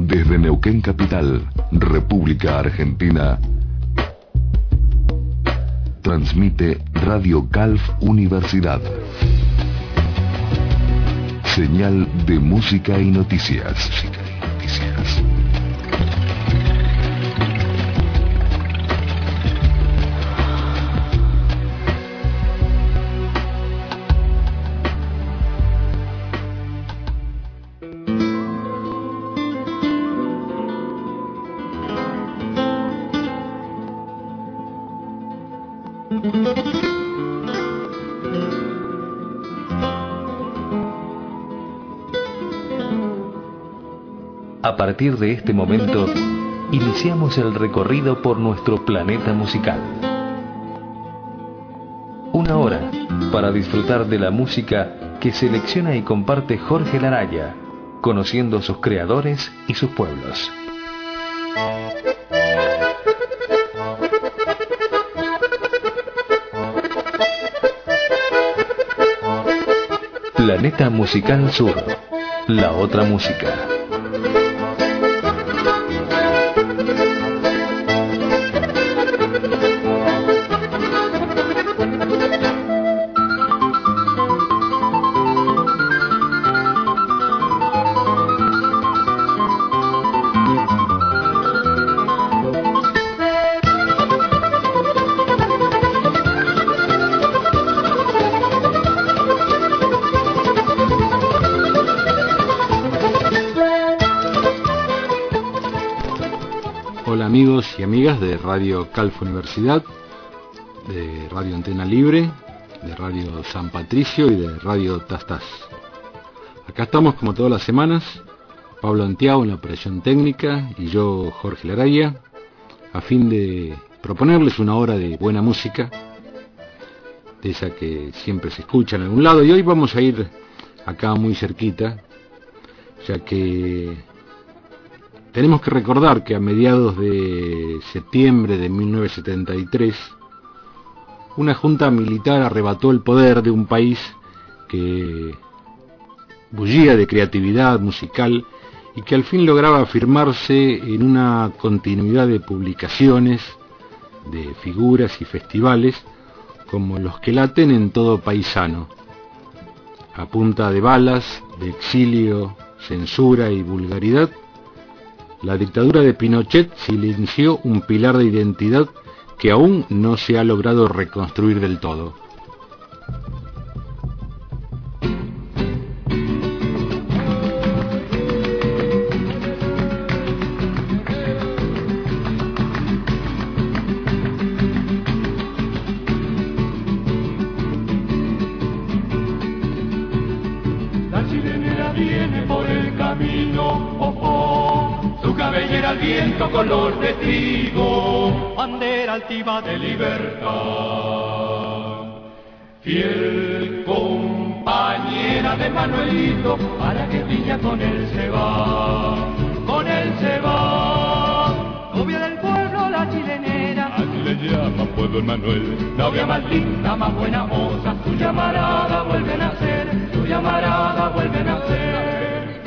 Desde Neuquén Capital, República Argentina, transmite Radio Calf Universidad. Señal de música y noticias. A partir de este momento, iniciamos el recorrido por nuestro planeta musical. Una hora para disfrutar de la música que selecciona y comparte Jorge Laraya, conociendo sus creadores y sus pueblos. Planeta Musical Sur, la otra música. Amigos y amigas de Radio Calf Universidad, de Radio Antena Libre, de Radio San Patricio y de Radio Tastás. Acá estamos como todas las semanas, Pablo Antiago en la operación técnica y yo, Jorge Laraya, a fin de proponerles una hora de buena música, de esa que siempre se escucha en algún lado, y hoy vamos a ir acá muy cerquita, ya que tenemos que recordar que a mediados de septiembre de 1973, una junta militar arrebató el poder de un país que bullía de creatividad musical y que al fin lograba afirmarse en una continuidad de publicaciones, de figuras y festivales como los que laten en todo paisano, a punta de balas, de exilio, censura y vulgaridad. La dictadura de Pinochet silenció un pilar de identidad que aún no se ha logrado reconstruir del todo. La chilenera viene por el camino, su cabellera al viento color de trigo, bandera altiva de libertad, fiel compañera de Manuelito, a la que brilla con él se va, novia del pueblo la chilenera, así le llama pueblo el Manuel, novia más linda, más buena moza, su llamarada vuelve a nacer, su llamarada vuelve a nacer.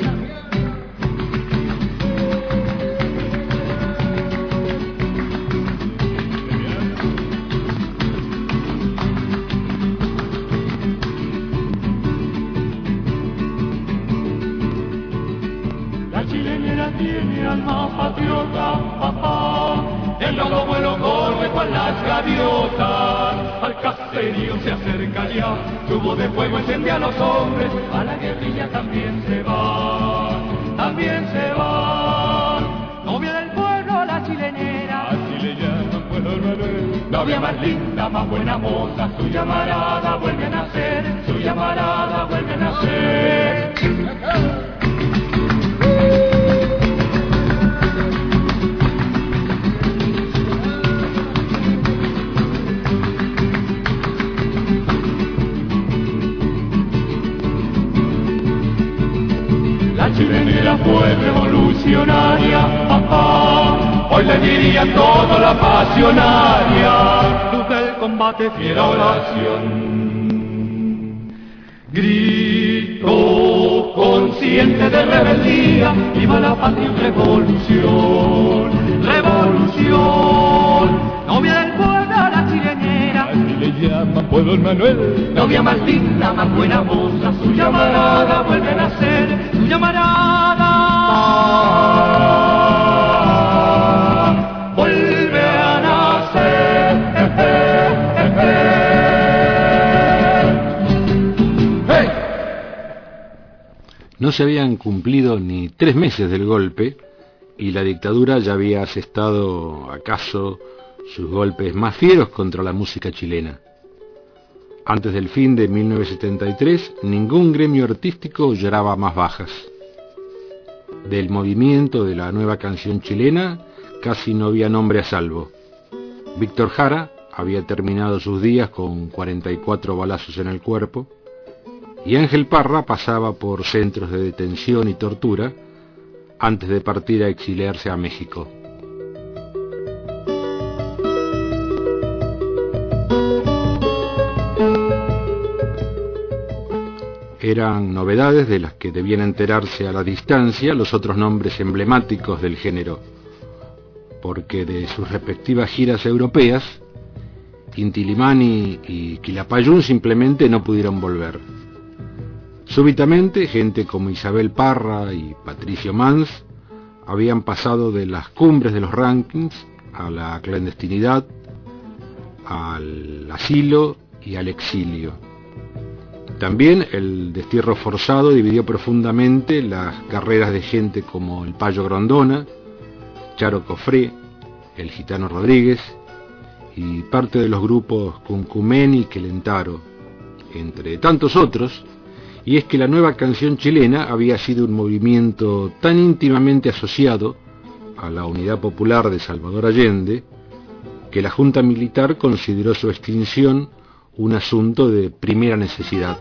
Tiene alma patriota, papá, el lobo vuelo corre con las gaviotas, al caserío se acerca ya, su voz de fuego enciende a los hombres, a la guerrilla también se va, novia del pueblo la chilenera, así le llaman pueblo Manuel, novia más linda, más buena moza, su llamarada vuelve a nacer, su llamarada vuelve a nacer. La chilenera fue revolucionaria, papá, hoy le diría todo la pasionaria, luz del combate, fiera oración, grito consciente grite de rebeldía, viva la patria en revolución, revolución. Novia del pueblo, la chilenera, así le llaman pueblo Manuel. novia Martina, más buena moza, su llamarada vuelve a nacer, su llamarada vuelve a nacer. ¡Hey! No se habían cumplido ni 3 meses del golpe y la dictadura ya había asestado acaso sus golpes más fieros contra la música chilena. Antes del fin de 1973, ningún gremio artístico lloraba más bajas. Del movimiento de la nueva canción chilena casi no había nombre a salvo. Víctor Jara había terminado sus días con 44 balazos en el cuerpo, y Ángel Parra pasaba por centros de detención y tortura antes de partir a exiliarse a México. Eran novedades de las que debían enterarse a la distancia los otros nombres emblemáticos del género, porque de sus respectivas giras europeas, Inti Illimani y Quilapayún simplemente no pudieron volver. Súbitamente, gente como Isabel Parra y Patricio Mans habían pasado de las cumbres de los rankings a la clandestinidad, al asilo y al exilio. También el destierro forzado dividió profundamente las carreras de gente como el Payo Grondona, Charo Cofré, el Gitano Rodríguez y parte de los grupos Cuncumén y Quelentaro, entre tantos otros. Y es que la nueva canción chilena había sido un movimiento tan íntimamente asociado a la Unidad Popular de Salvador Allende que la Junta Militar consideró su extinción un asunto de primera necesidad.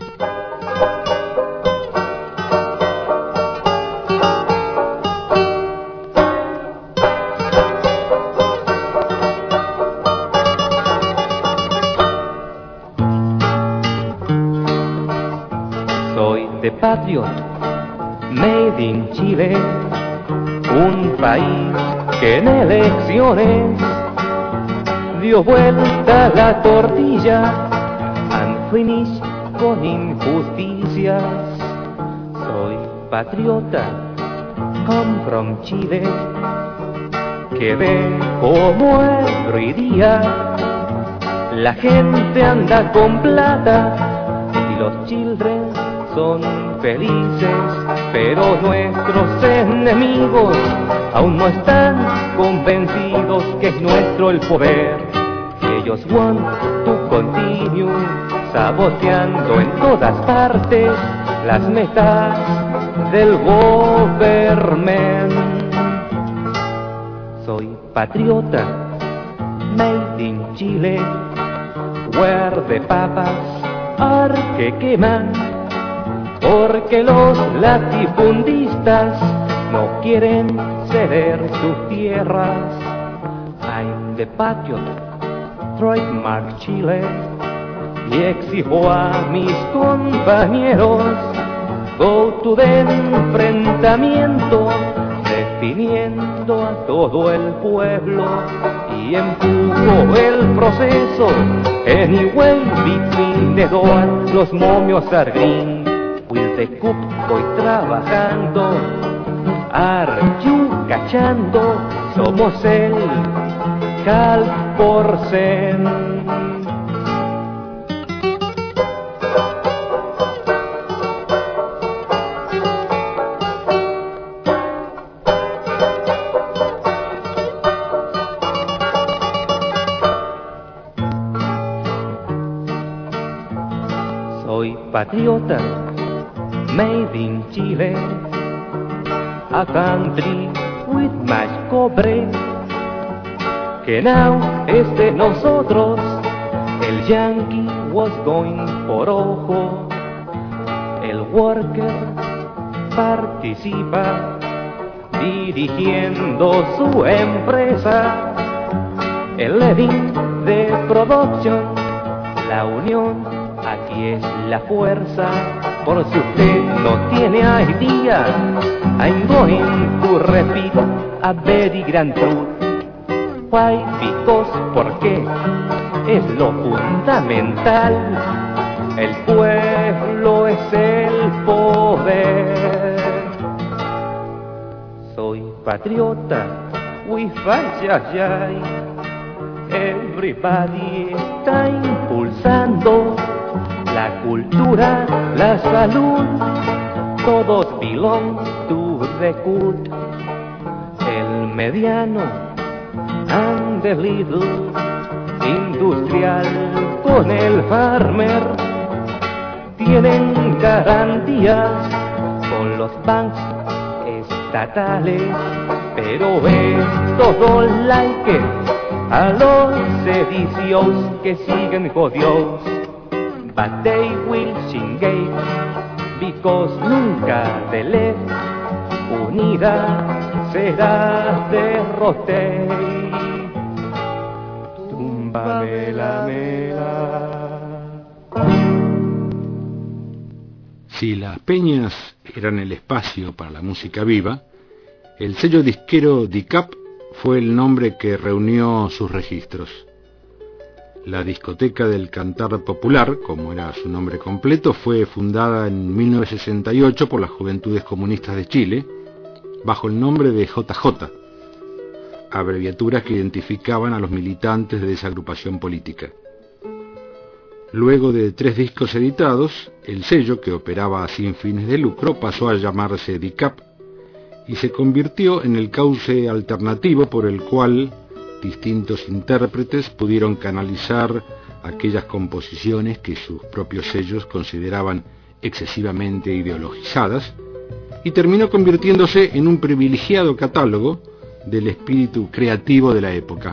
De Patriot, made in Chile, un país que en elecciones dio vuelta a la tortilla and finish con injusticias. Soy patriota, come from Chile, que ve como hoy día la gente anda con plata y los children son felices, pero nuestros enemigos aún no están convencidos que es nuestro el poder. Ellos want to continue saboteando en todas partes las metas del government. Soy patriota, made in Chile, where the papas are que queman, porque los latifundistas no quieren ceder sus tierras. I'm the patriot, trademark Chile, y exijo a mis compañeros go to the enfrentamiento, definiendo a todo el pueblo y empujo el proceso. Anyway, between the door, los momios are green. With the cup voy trabajando, are you cachando, somos el Calporcen. Soy patriota, made in Chile, a country with much cobre, que now es de nosotros. El yankee was going por ojo, el worker participa dirigiendo su empresa, el Levin de production, la unión aquí es la fuerza. por si usted no tiene idea, I'm going to repeat a very grand truth. Why? Because, porque es lo fundamental. El pueblo es el poder. Soy patriota, with ay. Everybody está impulsando la cultura, la salud. Todos belong to the good. El mediano and the little, industrial con el farmer, tienen garantías con los bancos estatales, pero es todo like a los sedicios que siguen jodidos. But they will engage because nunca the left unida será derrote. Túmbame la mela. Si las peñas eran el espacio para la música viva, el sello disquero DICAP fue el nombre que reunió sus registros. La discoteca del cantar popular, como era su nombre completo, fue fundada en 1968 por las Juventudes Comunistas de Chile, bajo el nombre de JJ, abreviaturas que identificaban a los militantes de esa agrupación política. Luego de 3 discos editados, el sello, que operaba sin fines de lucro, pasó a llamarse DICAP y se convirtió en el cauce alternativo por el cual distintos intérpretes pudieron canalizar aquellas composiciones que sus propios sellos consideraban excesivamente ideologizadas, y terminó convirtiéndose en un privilegiado catálogo del espíritu creativo de la época.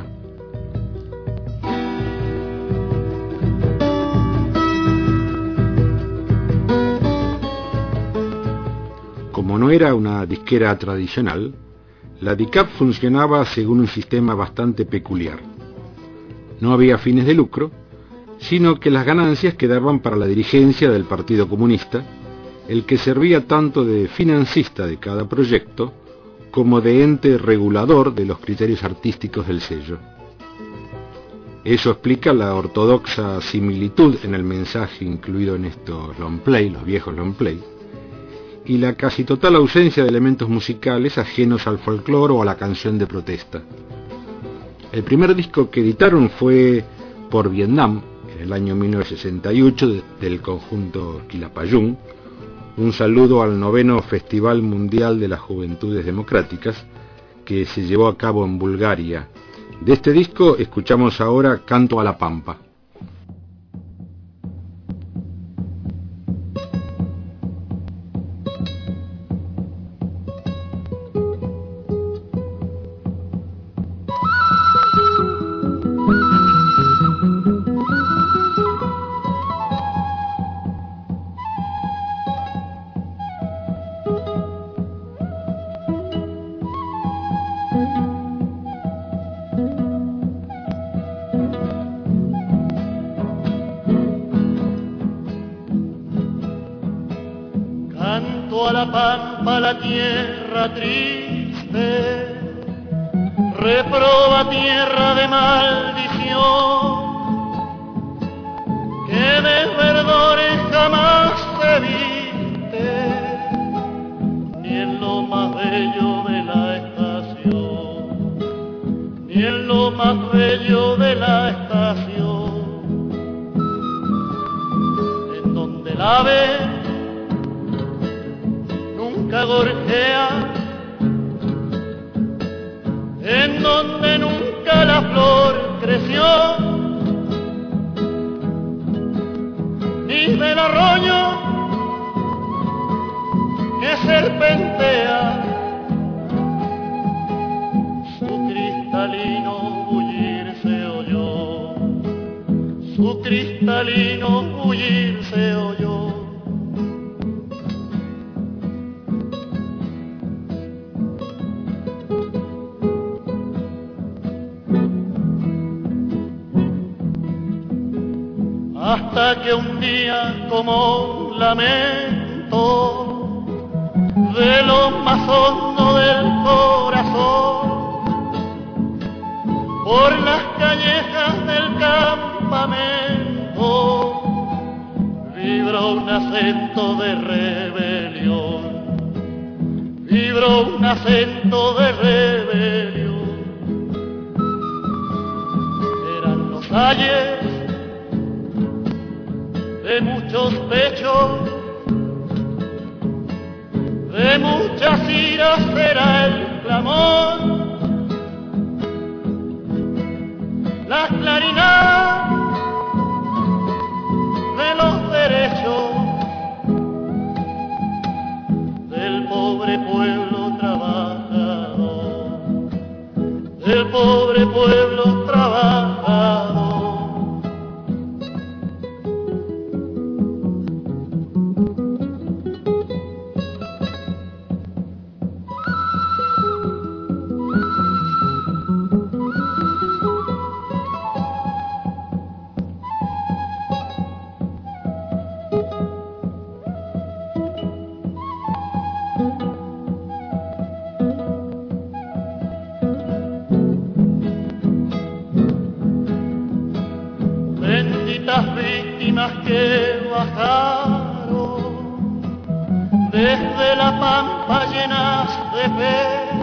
Como no era una disquera tradicional, la DICAP funcionaba según un sistema bastante peculiar. No había fines de lucro, sino que las ganancias quedaban para la dirigencia del Partido Comunista, el que servía tanto de financista de cada proyecto como de ente regulador de los criterios artísticos del sello. Eso explica la ortodoxa similitud en el mensaje incluido en estos long play, los viejos long play, y la casi total ausencia de elementos musicales ajenos al folclore o a la canción de protesta. El primer disco que editaron fue Por Vietnam, en el año 1968, del conjunto Quilapayún, un saludo al 9º Festival Mundial de las Juventudes Democráticas, que se llevó a cabo en Bulgaria. De este disco escuchamos ahora Canto a la Pampa. Canto a la pampa, la tierra triste, reproba tierra de maldición, que de verdores jamás se viste, ni en lo más bello de la estación, ni en lo más bello de la estación, en donde la ave nunca gorjea, en donde nunca la flor creció, ni del arroyo que serpentea su cristalino bullir se oyó, su cristalino bullir se oyó. Hasta que un día como un lamento tormento de lo más hondo del corazón. Por las callejas del campamento vibró un acento de rebelión, vibró un acento de rebelión. Eran los ayes de muchos pechos, de muchas iras era el clamor. La claridad de los derechos del pobre pueblo trabajador, del pobre pueblo trabajador. Víctimas que bajaron desde la pampa llenas de fe,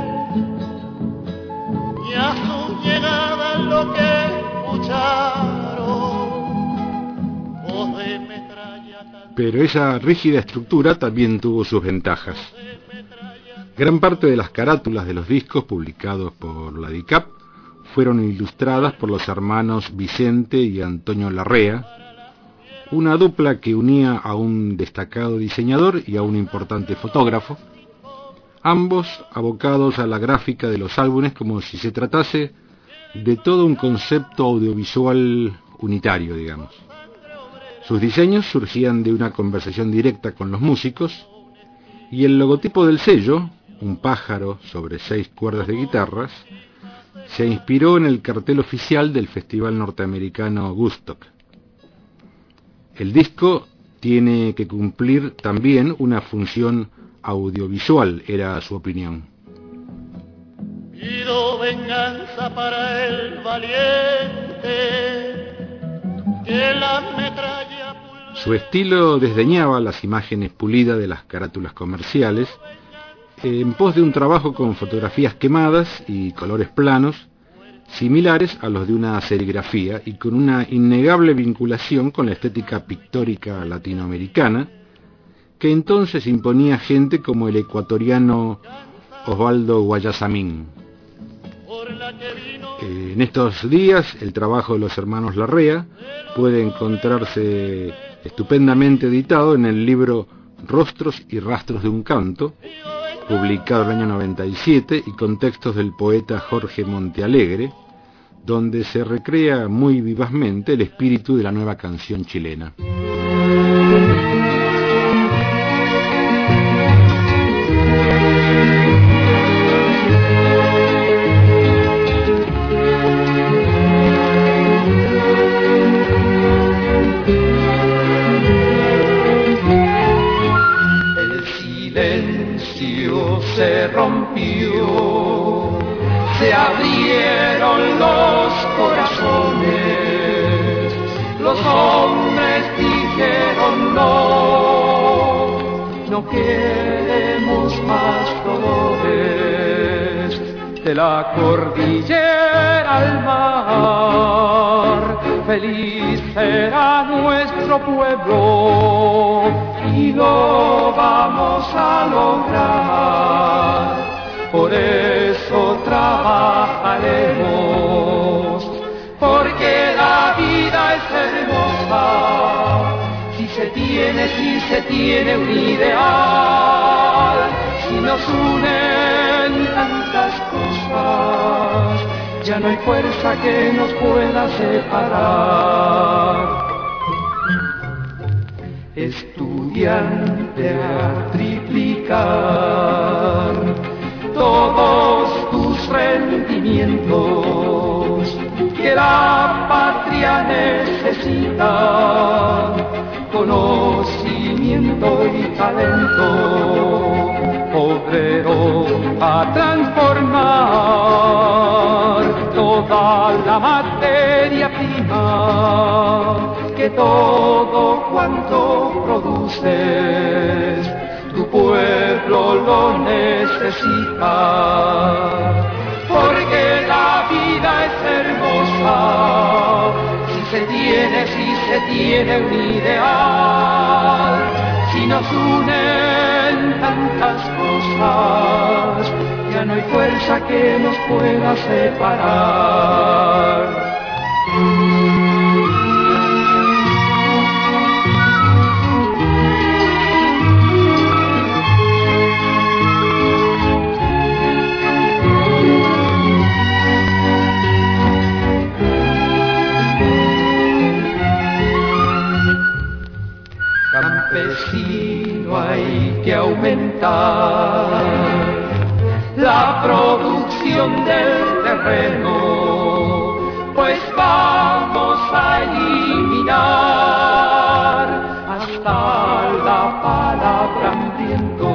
y a su llegada lo que escucharon, voz de metralla. Pero esa rígida estructura también tuvo sus ventajas. Gran parte de las carátulas de los discos publicados por la DICAP fueron ilustradas por los hermanos Vicente y Antonio Larrea, una dupla que unía a un destacado diseñador y a un importante fotógrafo, ambos abocados a la gráfica de los álbumes como si se tratase de todo un concepto audiovisual unitario, digamos. Sus diseños surgían de una conversación directa con los músicos, y el logotipo del sello, un pájaro sobre 6 cuerdas de guitarras, se inspiró en el cartel oficial del festival norteamericano Woodstock. El disco tiene que cumplir también una función audiovisual, era su opinión. Pido venganza para el valiente, que la metralla... Su estilo desdeñaba las imágenes pulidas de las carátulas comerciales, en pos de un trabajo con fotografías quemadas y colores planos, similares a los de una serigrafía y con una innegable vinculación con la estética pictórica latinoamericana, que entonces imponía gente como el ecuatoriano Osvaldo Guayasamín. En estos días el trabajo de los hermanos Larrea puede encontrarse estupendamente editado en el libro Rostros y Rastros de un Canto, publicado en el año 97 y con textos del poeta Jorge Montealegre, donde se recrea muy vivazmente el espíritu de la nueva canción chilena. El silencio se rompió, se abrieron los corazones, los hombres dijeron no, no queremos más dolores, de la cordillera al mar, feliz será nuestro pueblo y lo vamos a lograr. Por eso trabajaremos, porque la vida es hermosa, si se tiene un ideal, si nos unen tantas cosas, ya no hay fuerza que nos pueda separar. Estudiante a triplicar todos tus rendimientos, que la patria necesita conocimiento talento y talento, obrero a transformar toda la materia prima, que todo cuanto produces, tu pueblo lo necesita, porque la vida es hermosa, si se tiene un ideal, si nos unen tantas cosas, ya no hay fuerza que nos pueda separar. Campesino, hay que aumentar la producción del terreno, pues vamos a eliminar hasta la palabra hambriento,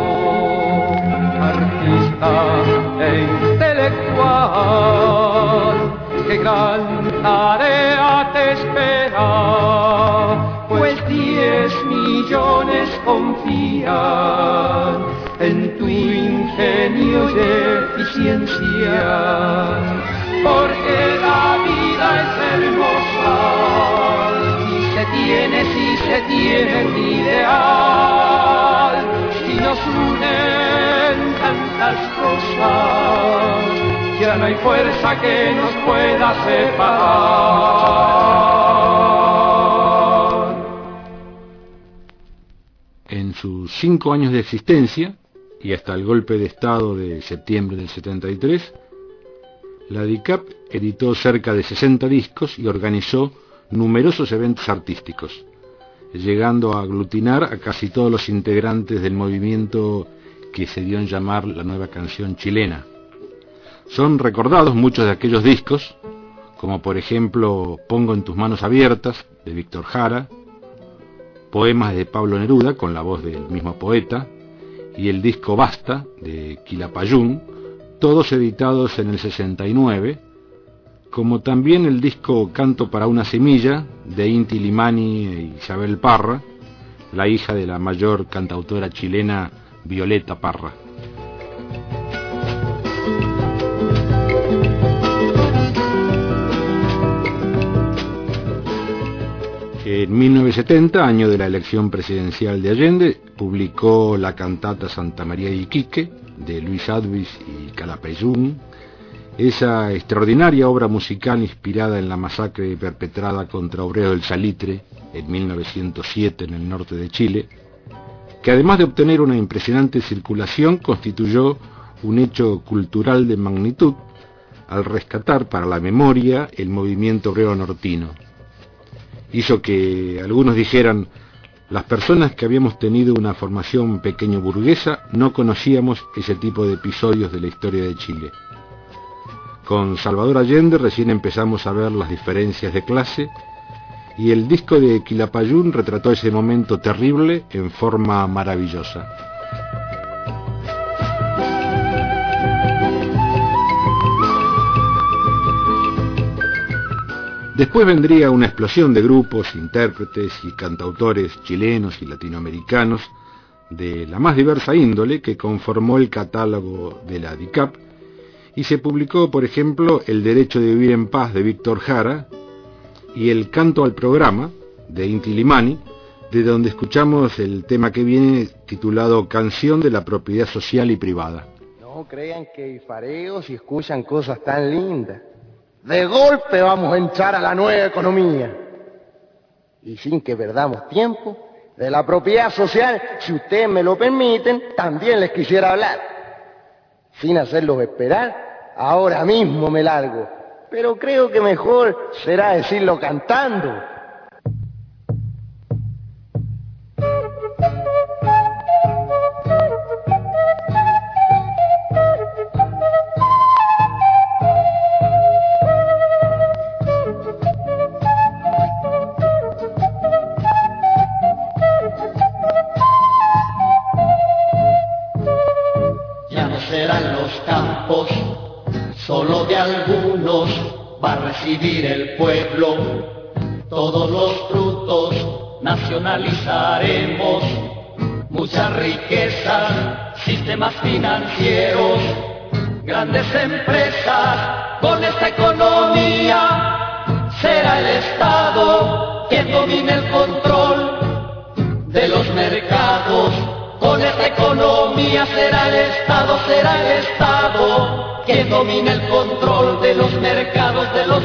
artista e intelectual, que gran tarea te espera, pues 10 millones confían en tu ingenio y eficiencia, porque la vida es hermosa, si se tiene un ideal, si nos unen tantas cosas, ya no hay fuerza que nos pueda separar. En sus 5 años de existencia, y hasta el golpe de Estado de septiembre del 73, la DICAP editó cerca de 60 discos y organizó numerosos eventos artísticos, llegando a aglutinar a casi todos los integrantes del movimiento que se dio en llamar la nueva canción chilena. Son recordados muchos de aquellos discos, como por ejemplo Pongo en tus manos abiertas, de Víctor Jara, poemas de Pablo Neruda, con la voz del mismo poeta, y el disco Basta, de Quilapayún, todos editados en el 69, como también el disco Canto para una semilla, de Inti Limani e Isabel Parra, la hija de la mayor cantautora chilena Violeta Parra. En 1970, año de la elección presidencial de Allende, publicó la cantata Santa María de Iquique, de Luis Advis y Quilapayún, esa extraordinaria obra musical inspirada en la masacre perpetrada contra obreros del Salitre en 1907 en el norte de Chile, que además de obtener una impresionante circulación, constituyó un hecho cultural de magnitud al rescatar para la memoria el movimiento obrero nortino. Hizo que algunos dijeran: las personas que habíamos tenido una formación pequeño burguesa no conocíamos ese tipo de episodios de la historia de Chile. Con Salvador Allende recién empezamos a ver las diferencias de clase, y el disco de Quilapayún retrató ese momento terrible en forma maravillosa. Después vendría una explosión de grupos, intérpretes y cantautores chilenos y latinoamericanos de la más diversa índole que conformó el catálogo de la DICAP, y se publicó, por ejemplo, El derecho de vivir en paz, de Víctor Jara, y El canto al programa, de Inti Limani, de donde escuchamos el tema que viene titulado Canción de la propiedad social y privada. No crean que hay fareos si escuchan cosas tan lindas. De golpe vamos a entrar a la nueva economía. Y sin que perdamos tiempo, de la propiedad social, si ustedes me lo permiten, también les quisiera hablar. Sin hacerlos esperar, ahora mismo me largo. Pero creo que mejor será decirlo cantando. serán los campos, solo de algunos va a recibir el pueblo. Todos los frutos nacionalizaremos, muchas riquezas, sistemas financieros, grandes empresas. Con esta economía será el Estado quien domine el control de los mercados. Con esta economía será el Estado quien domine el control de los mercados,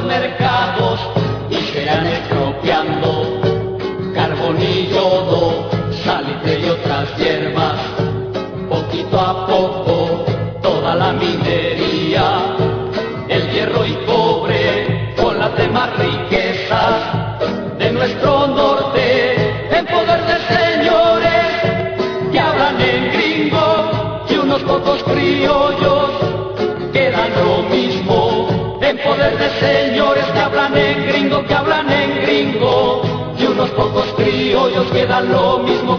y serán expropiando carbón y yodo, salitre y otras hierbas, poquito a poco toda la minería, el hierro y cobre con las demás riquezas de nuestro norte, en poder de señores que hablan en gringo y unos pocos criollos que dan lo mismo, en poder de señores que hablan en gringo, y unos pocos criollos que dan lo mismo,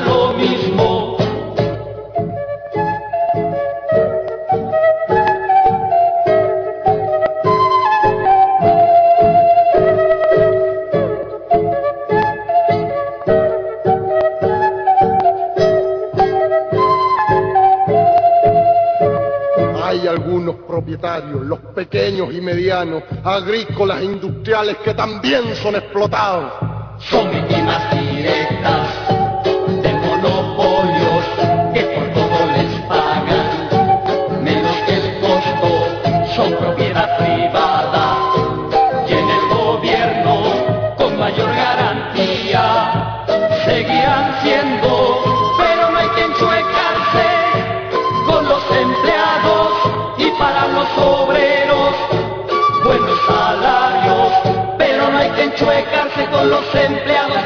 Hay algunos propietarios, los pequeños y medianos, agrícolas e industriales, que también son explotados. Son víctimas directas de monopolios que por todo les pagan menos que el costo. Son propiedad privada y en el gobierno con mayor garantía seguirán siendo, pero no hay que enchuecarse con los empleados y para los obreros buenos salarios, pero no hay que enchuecarse con los empleados,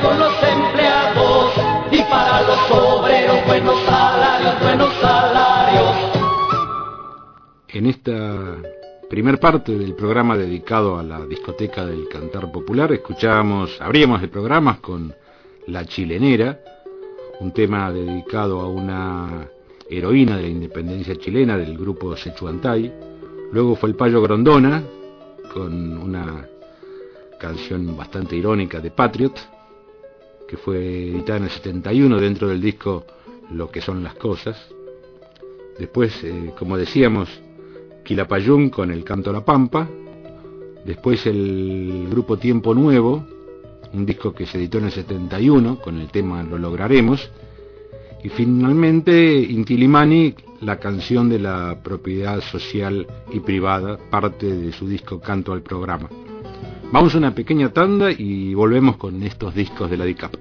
y para los obreros buenos salarios. En esta primer parte del programa dedicado a la discoteca del cantar popular, abríamos el programa con La Chilenera, un tema dedicado a una heroína de la independencia chilena del grupo Sechuantay. Luego fue el Payo Grondona con una canción bastante irónica de Patriot, que fue editada en el 71 dentro del disco Lo que son las cosas. Después, como decíamos, Quilapayún con el Canto a la Pampa. Después el grupo Tiempo Nuevo, un disco que se editó en el 71 con el tema Lo Lograremos. Y finalmente Inti Illimani, la canción de la propiedad social y privada, parte de su disco Canto al Programa. Vamos a una pequeña tanda y volvemos con estos discos de la DICAP.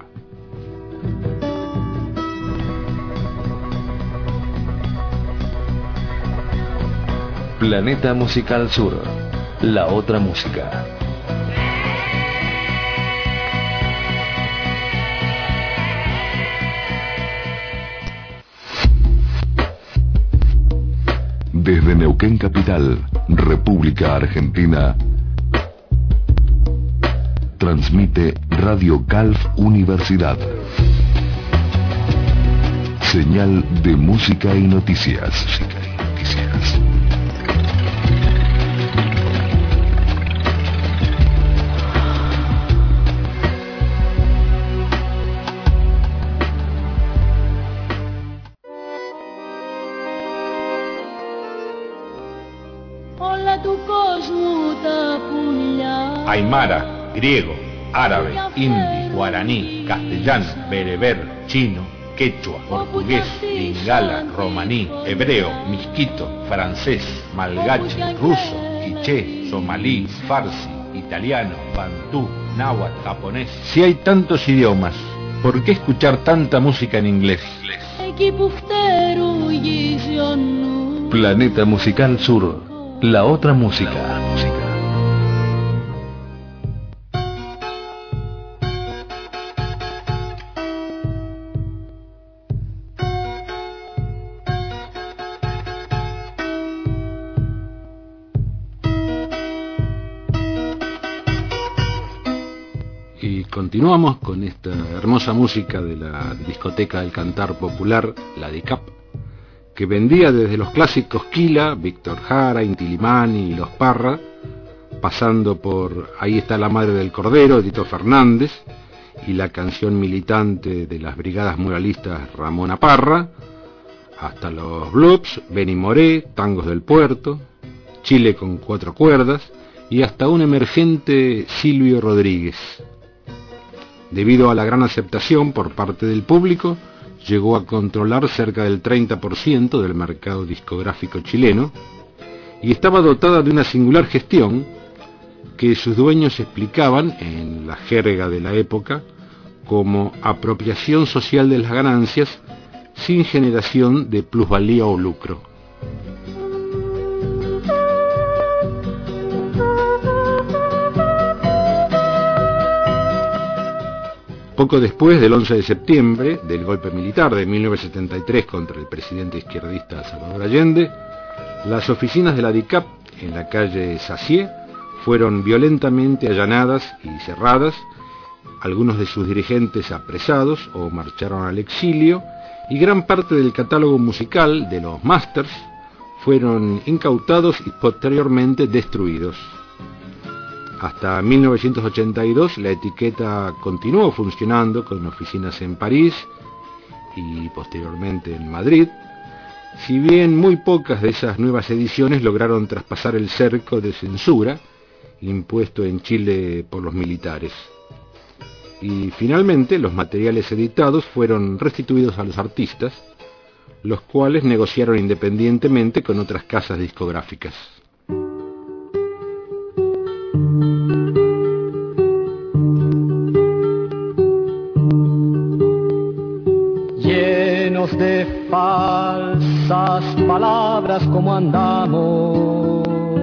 Planeta Musical Sur, la otra música. Desde Neuquén Capital, República Argentina, transmite Radio Calf Universidad. Señal de música y noticias. Aymara, griego, árabe, hindi, guaraní, castellano, bereber, chino, quechua, portugués, lingala, romaní, hebreo, misquito, francés, malgache, ruso, quiché, somalí, farsi, italiano, bantú, náhuatl, japonés. Si hay tantos idiomas, ¿por qué escuchar tanta música en inglés? Planeta Musical Sur, la otra música. Continuamos con esta hermosa música de la discoteca del cantar popular, la DICAP, que vendía desde los clásicos Quila, Víctor Jara, Inti Illimani y Los Parra, pasando por Ahí está la madre del cordero, de Tito Fernández, y la canción militante de las brigadas muralistas Ramona Parra, hasta los blues, Benny Moré, tangos del puerto, Chile con 4 cuerdas, y hasta un emergente Silvio Rodríguez. Debido a la gran aceptación por parte del público, llegó a controlar cerca del 30% del mercado discográfico chileno, y estaba dotada de una singular gestión que sus dueños explicaban, en la jerga de la época, como apropiación social de las ganancias sin generación de plusvalía o lucro. Poco después del 11 de septiembre, del golpe militar de 1973 contra el presidente izquierdista Salvador Allende, las oficinas de la DICAP en la calle Sacié fueron violentamente allanadas y cerradas, algunos de sus dirigentes apresados o marcharon al exilio, y gran parte del catálogo musical de los Masters fueron incautados y posteriormente destruidos. Hasta 1982 la etiqueta continuó funcionando con oficinas en París y posteriormente en Madrid, si bien muy pocas de esas nuevas ediciones lograron traspasar el cerco de censura impuesto en Chile por los militares. Y finalmente los materiales editados fueron restituidos a los artistas, los cuales negociaron independientemente con otras casas discográficas. Llenos de falsas palabras como andamos,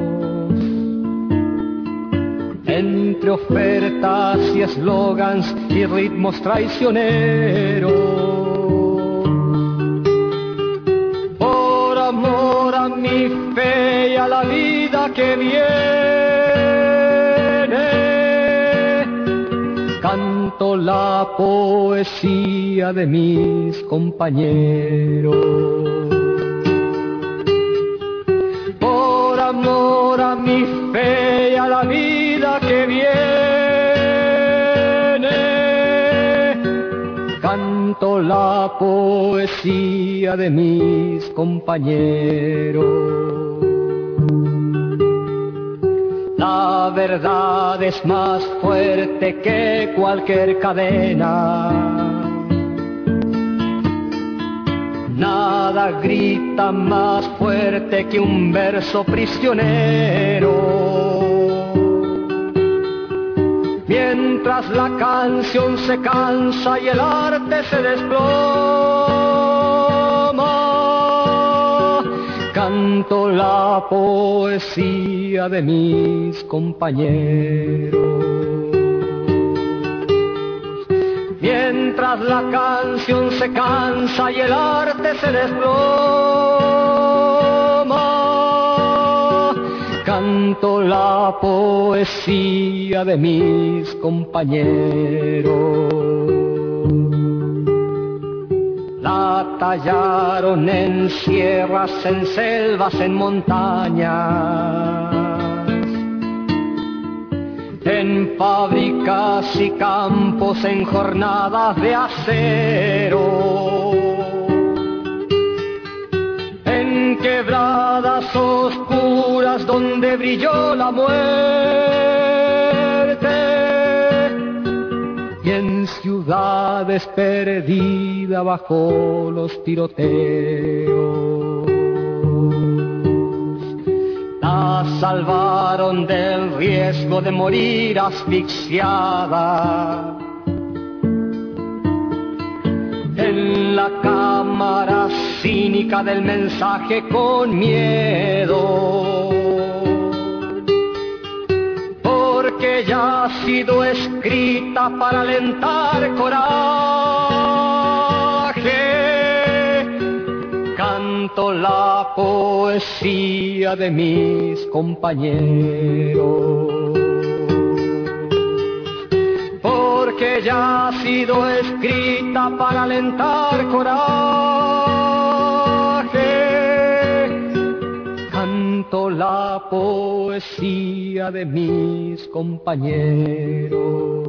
entre ofertas y eslogans y ritmos traicioneros, por amor a mi fe y a la vida que viene, canto la poesía de mis compañeros. Por amor a mi fe y a la vida que viene, canto la poesía de mis compañeros. La verdad es más fuerte que cualquier cadena, nada grita más fuerte que un verso prisionero. Mientras la canción se cansa y el arte se desploma, canto la poesía de mis compañeros. Mientras la canción se cansa y el arte se desploma, canto la poesía de mis compañeros. La tallaron en sierras, en selvas, en montañas, en fábricas y campos, en jornadas de acero, en quebradas oscuras donde brilló la muerte, y en ciudades perdidas bajo los tiroteos. La salvaron del riesgo de morir asfixiada en la cámara cínica del mensaje con miedo, porque ya ha sido escrita para alentar coraje. Canto la poesía de mis compañeros, porque ya ha sido escrita para alentar coraje. la poesía de mis compañeros.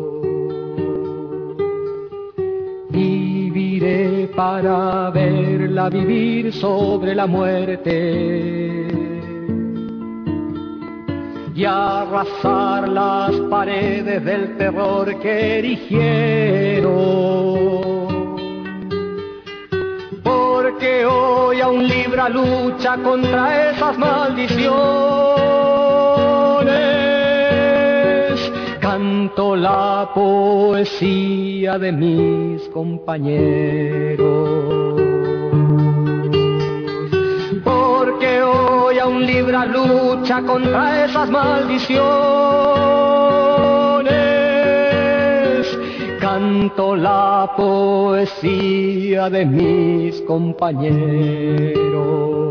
Viviré para verla vivir sobre la muerte y arrasar las paredes del terror que erigieron. Porque hoy aún libra lucha contra esas maldiciones. Canto la poesía de mis compañeros. Porque hoy aún libra lucha contra esas maldiciones. Canto la poesía de mis compañeros.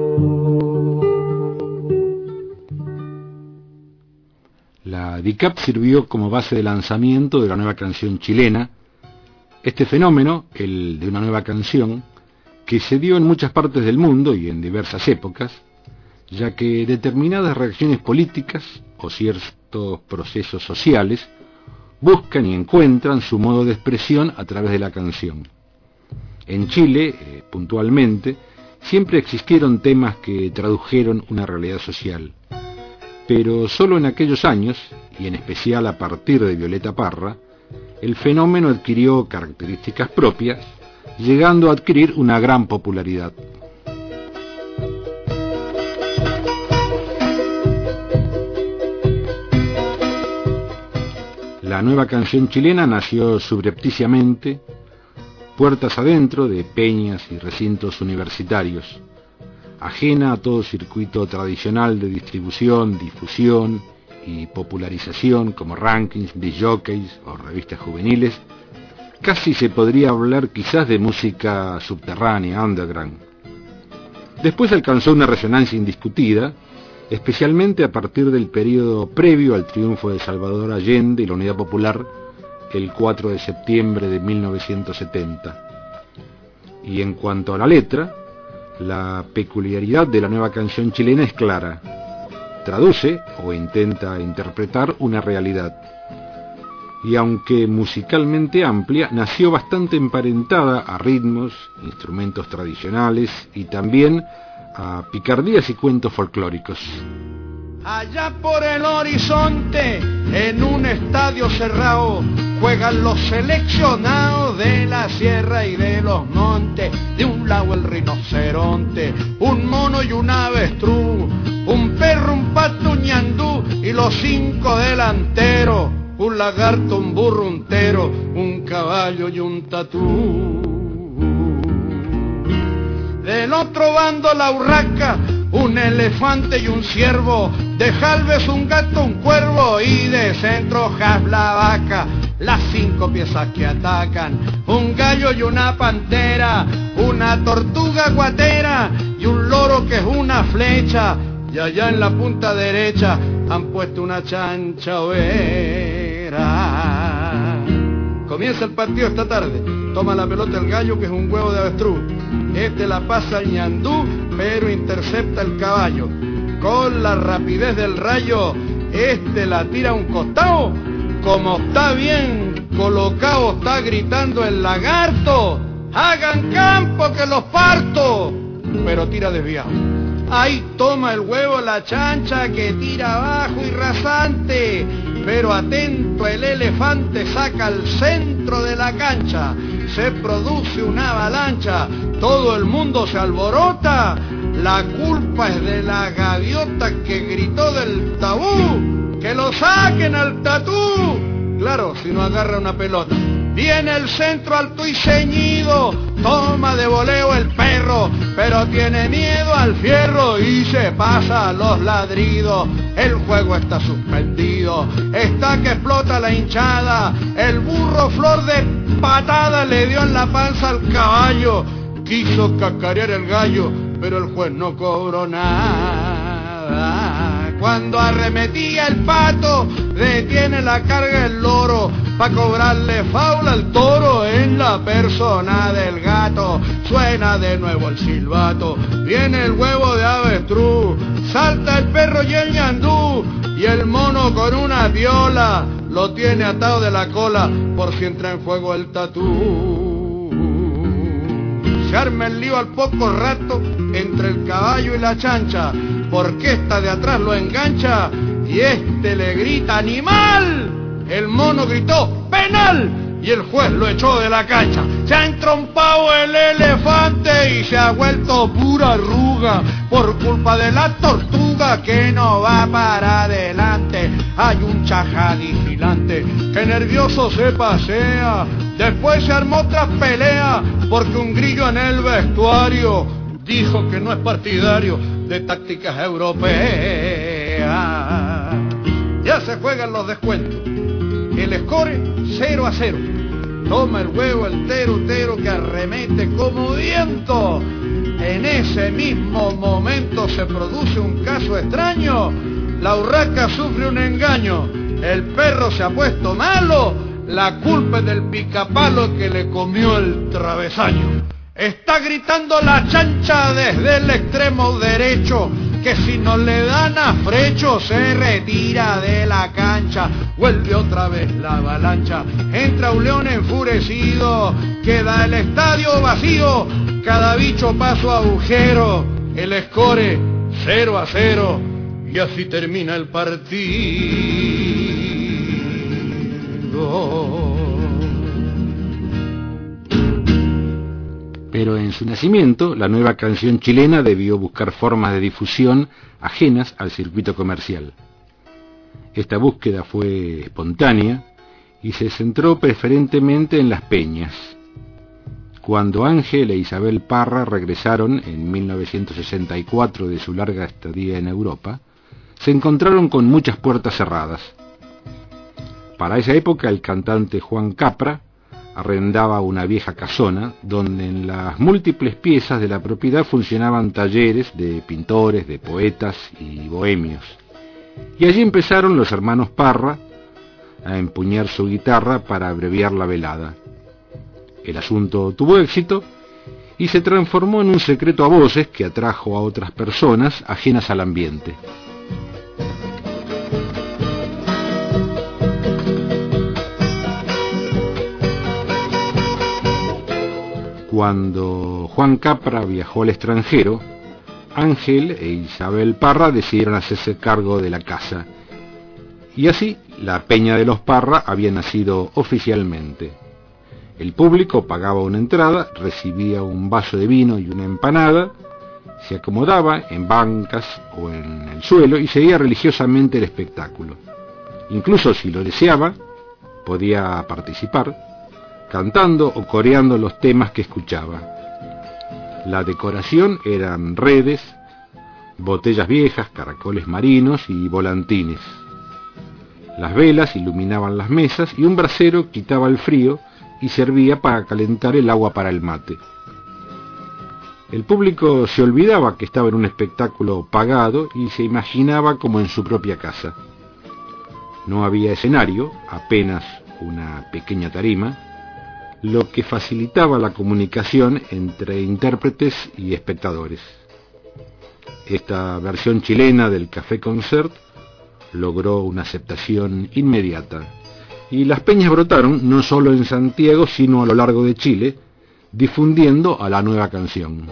La DICAP sirvió como base de lanzamiento de la nueva canción chilena. Este fenómeno, el de una nueva canción, que se dio en muchas partes del mundo y en diversas épocas, ya que determinadas reacciones políticas o ciertos procesos sociales buscan y encuentran su modo de expresión a través de la canción. En Chile, puntualmente, siempre existieron temas que tradujeron una realidad social, pero solo en aquellos años, y en especial a partir de Violeta Parra, el fenómeno adquirió características propias, llegando a adquirir una gran popularidad. La nueva canción chilena nació subrepticiamente, puertas adentro de peñas y recintos universitarios, ajena a todo circuito tradicional de distribución, difusión y popularización como rankings, disc jockeys o revistas juveniles. Casi se podría hablar quizás de música subterránea, underground. Después alcanzó una resonancia indiscutida, especialmente a partir del periodo previo al triunfo de Salvador Allende y la Unidad Popular el 4 de septiembre de 1970. Y en cuanto a la letra, la peculiaridad de la nueva canción chilena es clara. Traduce o intenta interpretar una realidad. Y aunque musicalmente amplia, nació bastante emparentada a ritmos, instrumentos tradicionales y también a picardías y cuentos folclóricos. Allá por el horizonte, en un estadio cerrado, juegan los seleccionados de la sierra y de los montes. De un lado el rinoceronte, un mono y un avestruz, un perro, un pato, un ñandú y los 5 delanteros, un lagarto, un burro, un tero, un caballo y un tatú. Del otro bando la urraca, un elefante y un ciervo, de jalves un gato, un cuervo y de centro jas la vaca. Las 5 piezas que atacan, un gallo y una pantera, una tortuga guatera y un loro que es una flecha. Y allá en la punta derecha han puesto una chancha overa. Comienza el partido esta tarde. Toma la pelota el gallo, que es un huevo de avestruz. Este la pasa al ñandú, pero intercepta el caballo. Con la rapidez del rayo, este la tira a un costado. Como está bien colocado, está gritando el lagarto: ¡hagan campo que los parto! Pero tira desviado. Ahí toma el huevo la chancha, que tira abajo y rasante. Pero atento, el elefante saca al centro de la cancha. Se produce una avalancha, todo el mundo se alborota. La culpa es de la gaviota que gritó del tabú: ¡que lo saquen al tatú! Claro, si no agarra una pelota. Viene el centro alto y ceñido, toma de voleo el perro, pero tiene miedo al fierro y se pasa a los ladridos. El juego está suspendido, está que explota la hinchada. El burro flor de patada le dio en la panza al caballo. Quiso cacarear el gallo, pero el juez no cobró nada. Cuando arremetía el pato, detiene la carga el loro, pa' cobrarle faula al toro en la persona del gato. Suena de nuevo el silbato, viene el huevo de avestruz, salta el perro caballo y el ñandú, y el mono con una viola lo tiene atado de la cola por si entra en fuego el tatú. Se arma el lío al poco rato entre el caballo y la chancha, porque esta de atrás lo engancha y este le grita ¡animal! El mono gritó ¡penal! Y el juez lo echó de la cancha. Se ha entrompado el elefante y se ha vuelto pura arruga por culpa de la tortuga que no va para adelante. Hay un chaja vigilante que nervioso se pasea. Después se armó otra pelea porque un grillo en el vestuario dijo que no es partidario de tácticas europeas. Ya se juegan los descuentos. El score 0-0. Toma el huevo el tero que arremete como viento. En ese mismo momento se produce un caso extraño. La urraca sufre un engaño. El perro se ha puesto malo. La culpa es del picapalo que le comió el travesaño. Está gritando la chancha desde el extremo derecho que si no le dan a Frecho se retira de la cancha. Vuelve otra vez la avalancha, entra un león enfurecido, queda el estadio vacío, cada bicho paso agujero, el score 0-0 y así termina el partido. Pero en su nacimiento, la nueva canción chilena debió buscar formas de difusión ajenas al circuito comercial. Esta búsqueda fue espontánea y se centró preferentemente en las peñas. Cuando Ángel e Isabel Parra regresaron en 1964 de su larga estadía en Europa, se encontraron con muchas puertas cerradas. Para esa época, el cantante Juan Capra arrendaba una vieja casona donde en las múltiples piezas de la propiedad funcionaban talleres de pintores, de poetas y bohemios. Y allí empezaron los hermanos Parra a empuñar su guitarra para abreviar la velada. El asunto tuvo éxito y se transformó en un secreto a voces que atrajo a otras personas ajenas al ambiente. Cuando Juan Capra viajó al extranjero, Ángel e Isabel Parra decidieron hacerse cargo de la casa. Y así, la Peña de los Parra había nacido oficialmente. El público pagaba una entrada, recibía un vaso de vino y una empanada, se acomodaba en bancas o en el suelo y seguía religiosamente el espectáculo. Incluso si lo deseaba, podía participar cantando o coreando los temas que escuchaba. La decoración eran redes, botellas viejas, caracoles marinos y volantines. Las velas iluminaban las mesas y un brasero quitaba el frío y servía para calentar el agua para el mate. El público se olvidaba que estaba en un espectáculo pagado y se imaginaba como en su propia casa. No había escenario, apenas una pequeña tarima, lo que facilitaba la comunicación entre intérpretes y espectadores. Esta versión chilena del Café Concert logró una aceptación inmediata, y las peñas brotaron no solo en Santiago, sino a lo largo de Chile, difundiendo a la nueva canción.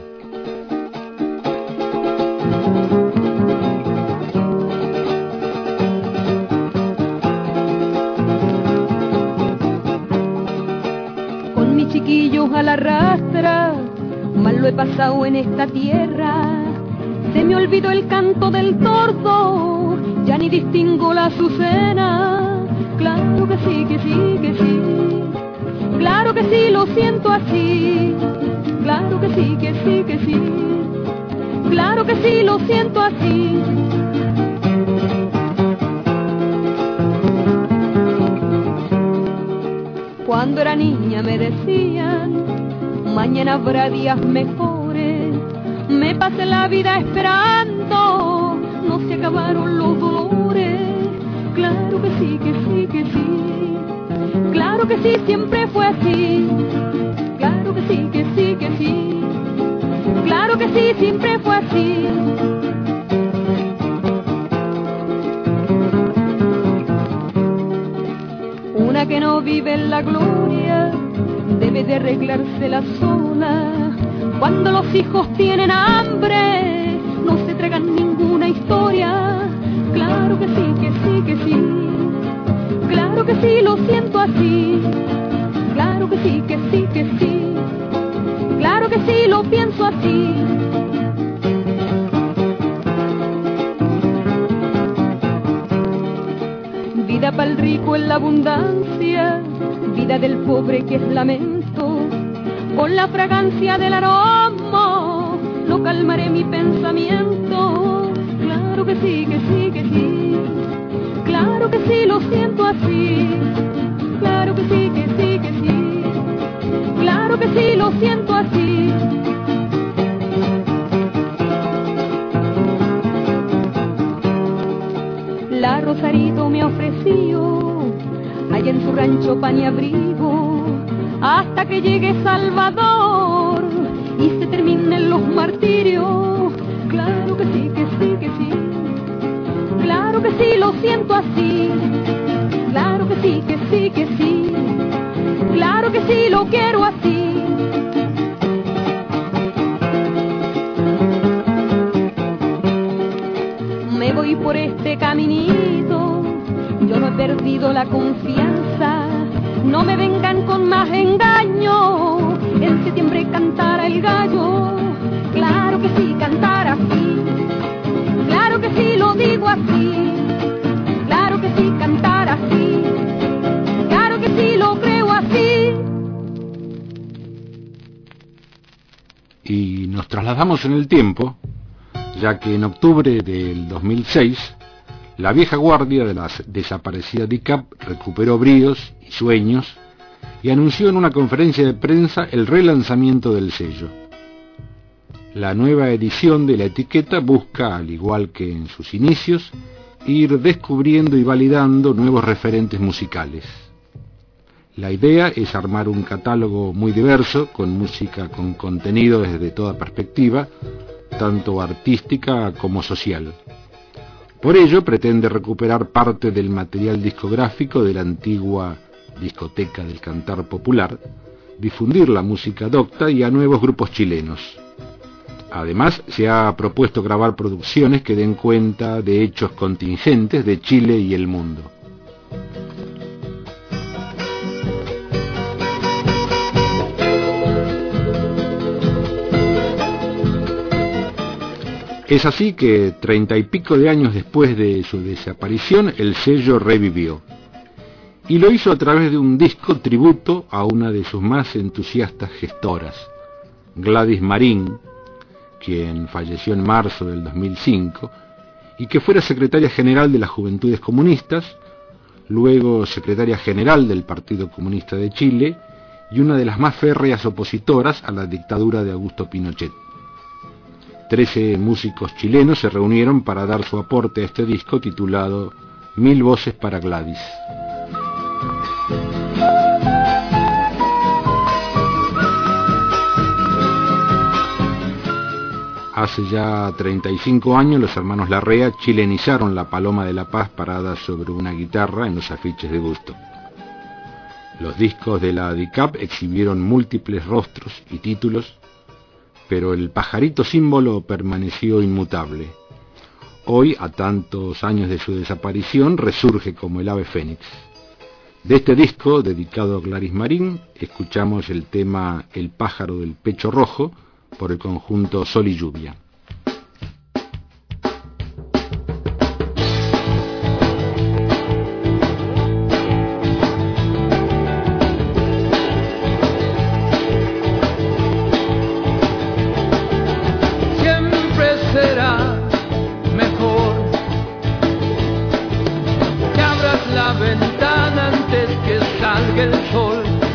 Chiquillos a la rastra, mal lo he pasado en esta tierra. Se me olvidó el canto del tordo, ya ni distingo la azucena. Claro que sí, que sí, que sí. Claro que sí, lo siento así. Claro que sí, que sí, que sí. Claro que sí, lo siento así. Cuando era niña me decían, mañana habrá días mejores. Me pasé la vida esperando, no se acabaron los dolores. Claro que sí, que sí, que sí. Claro que sí, siempre fue así. Claro que sí, que sí, que sí. Claro que sí, siempre fue así. uno vive en la gloria, debe de arreglársela sola. Cuando los hijos tienen hambre, no se tragan ninguna historia. Claro que sí, que sí, que sí. Claro que sí, lo siento así. Claro que sí, que sí, que sí. Claro que sí, lo pienso así. Vida pa'l rico es la abundancia, vida del pobre que es lamento. Con la fragancia del aroma no calmaré mi pensamiento. Claro que sí, que sí, que sí. Claro que sí, lo siento así. Claro que sí, que sí, que sí. Claro que sí, lo siento así. La Rosarito me ofreció allá en su rancho pan y abrigo, hasta que llegue Salvador y se terminen los martirios. Claro que sí, que sí, que sí. Claro que sí, lo siento así. Claro que sí, que sí, que sí. Claro que sí, lo quiero así. Me voy por este caminito, yo no he perdido la confianza. No me vengan con más engaño, en septiembre cantará el gallo. Claro que sí, cantar así. Claro que sí, lo digo así. Claro que sí, cantar así. Claro que sí, lo creo así. Y nos trasladamos en el tiempo, ya que en octubre del 2006, la vieja guardia de la desaparecida DICAP recuperó bríos y sueños y anunció en una conferencia de prensa el relanzamiento del sello. La nueva edición de la etiqueta busca, al igual que en sus inicios, ir descubriendo y validando nuevos referentes musicales. La idea es armar un catálogo muy diverso, con música con contenido desde toda perspectiva, tanto artística como social. Por ello pretende recuperar parte del material discográfico de la antigua discoteca del cantar popular, difundir la música docta y a nuevos grupos chilenos. Además, se ha propuesto grabar producciones que den cuenta de hechos contingentes de Chile y el mundo. Es así que 30 y pico de años después de su desaparición, el sello revivió. Y lo hizo a través de un disco tributo a una de sus más entusiastas gestoras, Gladys Marín, quien falleció en marzo del 2005, y que fuera secretaria general de las Juventudes Comunistas, luego secretaria general del Partido Comunista de Chile, y una de las más férreas opositoras a la dictadura de Augusto Pinochet. 13 músicos chilenos se reunieron para dar su aporte a este disco titulado 1000 voces para Gladys. Hace ya 35 años los hermanos Larrea chilenizaron la Paloma de la Paz parada sobre una guitarra en los afiches de Gusto. Los discos de la DICAP exhibieron múltiples rostros y títulos, pero el pajarito símbolo permaneció inmutable. Hoy, a tantos años de su desaparición, resurge como el ave fénix. De este disco, dedicado a Gladys Marín, escuchamos el tema El pájaro del pecho rojo, por el conjunto Sol y Lluvia.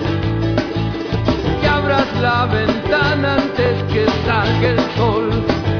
La ventana antes que salga el sol.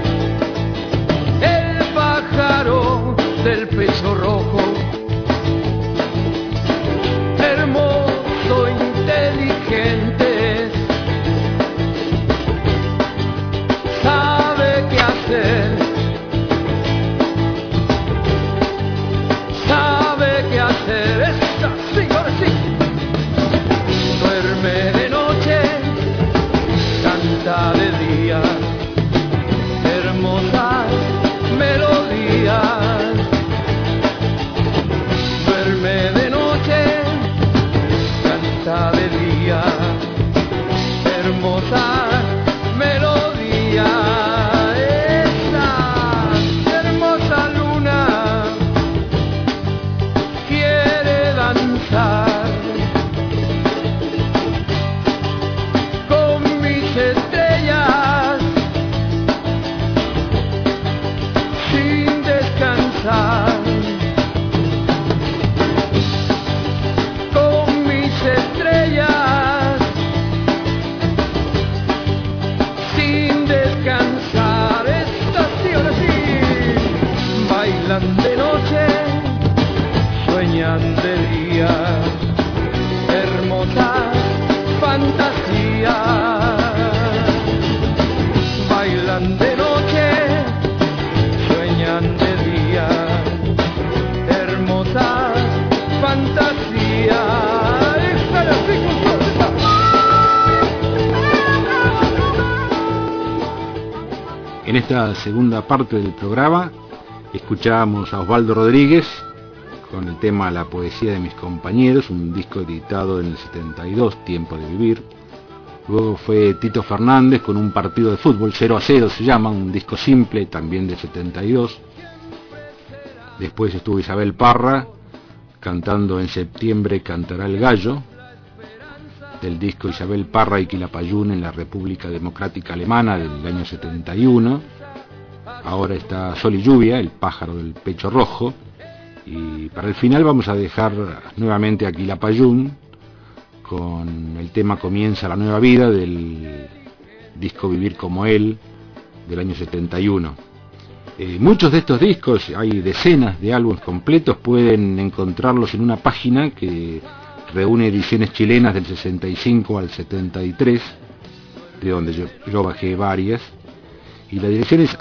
esta segunda parte del programa escuchábamos a Osvaldo Rodríguez con el tema La poesía de mis compañeros, un disco editado en el 72, Tiempo de vivir. Luego fue Tito Fernández con Un partido de fútbol, 0-0 se llama, un disco simple, también de 72. Después estuvo Isabel Parra cantando En septiembre cantará el gallo, del disco Isabel Parra y Quilapayún en la República Democrática Alemana del año 71. Ahora está Sol y lluvia, El pájaro del pecho rojo. Y para el final vamos a dejar nuevamente a Quilapayún con el tema Comienza la nueva vida del disco Vivir como él del año 71. Muchos de estos discos, hay decenas de álbumes completos, pueden encontrarlos en una página que reúne ediciones chilenas del 65 al 73, de donde yo bajé varias, y la dirección es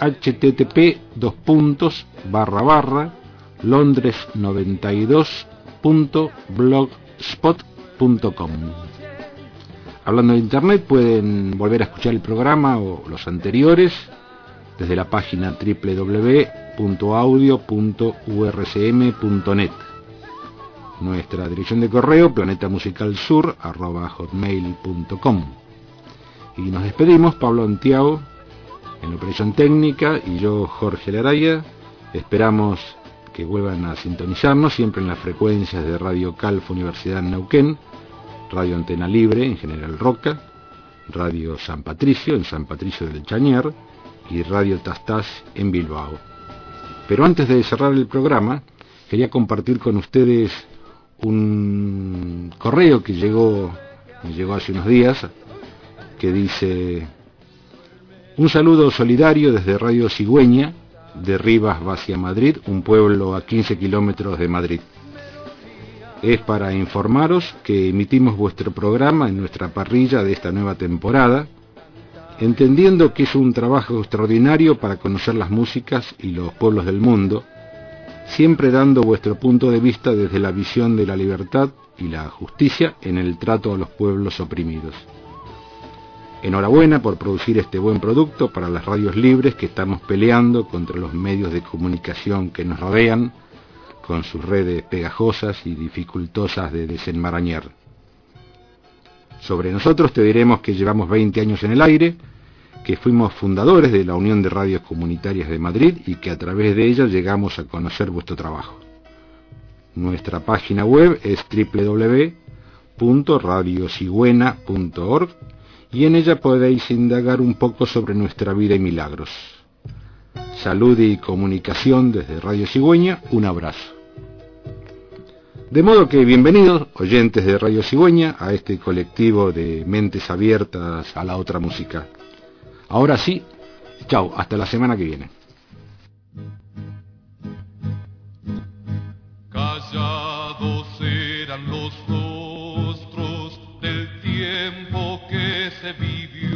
http://londres92.blogspot.com. Hablando de internet, pueden volver a escuchar el programa o los anteriores desde la página www.audio.urcm.net. Nuestra dirección de correo planetamusicalsur@hotmail.com. Y nos despedimos, Pablo Antiago en la operación técnica y yo, Jorge Laraya. Esperamos que vuelvan a sintonizarnos siempre en las frecuencias de Radio Calf Universidad en Neuquén, Radio Antena Libre en General Roca, Radio San Patricio en San Patricio del Chañar y Radio Tastás en Bilbao. Pero antes de cerrar el programa, quería compartir con ustedes un correo que me llegó hace unos días, que dice: un saludo solidario desde Radio Cigüeña, de Rivas hacia Madrid, un pueblo a 15 kilómetros de Madrid. Es para informaros que emitimos vuestro programa en nuestra parrilla de esta nueva temporada, entendiendo que es un trabajo extraordinario para conocer las músicas y los pueblos del mundo, siempre dando vuestro punto de vista desde la visión de la libertad y la justicia en el trato a los pueblos oprimidos. Enhorabuena por producir este buen producto para las radios libres que estamos peleando contra los medios de comunicación que nos rodean, con sus redes pegajosas y dificultosas de desenmarañar. Sobre nosotros te diremos que llevamos 20 años en el aire, que fuimos fundadores de la Unión de Radios Comunitarias de Madrid y que a través de ella llegamos a conocer vuestro trabajo. Nuestra página web es www.radiosigüena.org y en ella podéis indagar un poco sobre nuestra vida y milagros. Salud y comunicación desde Radio Cigüeña, un abrazo. De modo que bienvenidos, oyentes de Radio Cigüeña, a este colectivo de mentes abiertas a la otra música. Ahora sí, chao, hasta la semana que viene. Callados eran los rostros del tiempo que se vivió,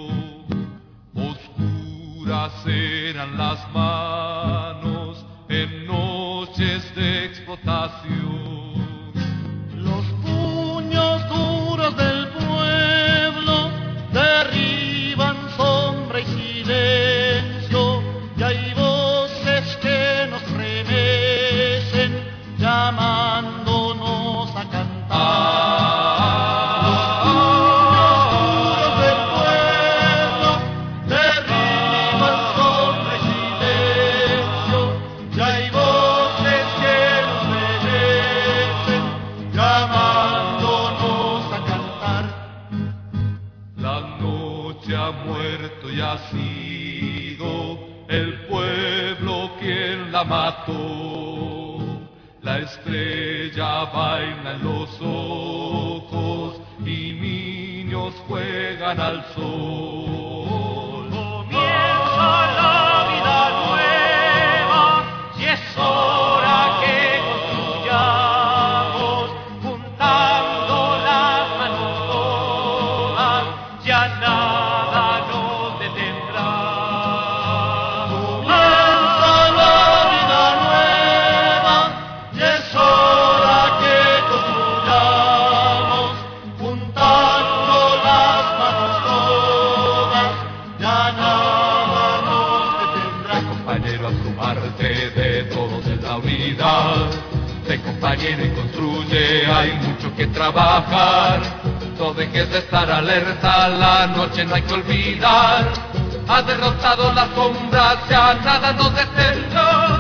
oscuras eran las manos en noches de explotación. Los puños duros del pueblo derriban sombra y silencio, y hay voces que nos remecen llamándonos a cantar. El pueblo quien la mató, la estrella baila en los ojos y niños juegan al sol. Comienza la vida nueva y es hora que construyamos, juntando las manos todas, ya nada nos detendrá. Ya nada nos compañero a sumarte, de todos en la unidad. De compañero y construye, hay mucho que trabajar. No dejes de estar alerta, la noche no hay que olvidar. Ha derrotado las sombras, ya nada nos detendrá.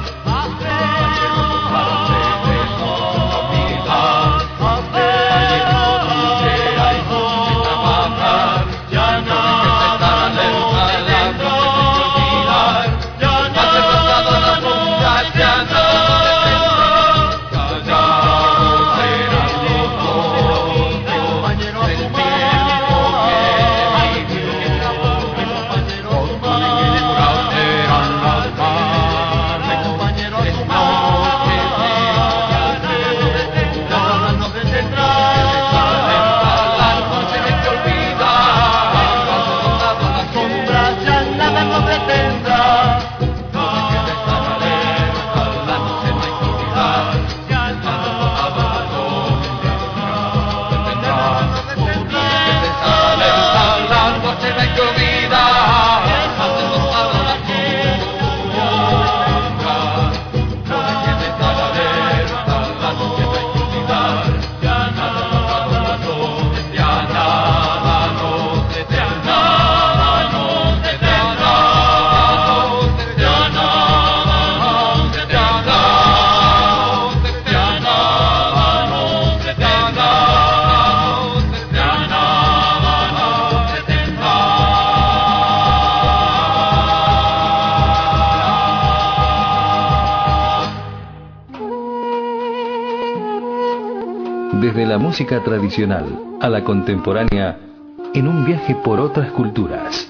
Desde la música tradicional a la contemporánea, en un viaje por otras culturas.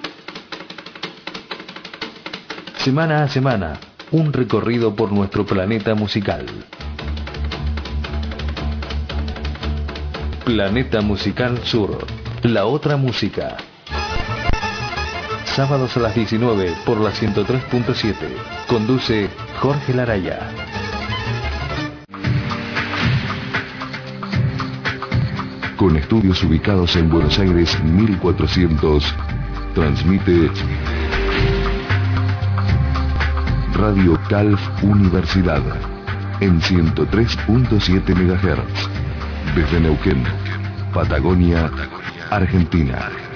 Semana a semana, un recorrido por nuestro planeta musical. Planeta Musical Sur, la otra música. Sábados a las 19 por la 103.7. Conduce Jorge Laraya. Con estudios ubicados en Buenos Aires 1400, transmite Radio Calf Universidad en 103.7 MHz desde Neuquén, Patagonia, Argentina.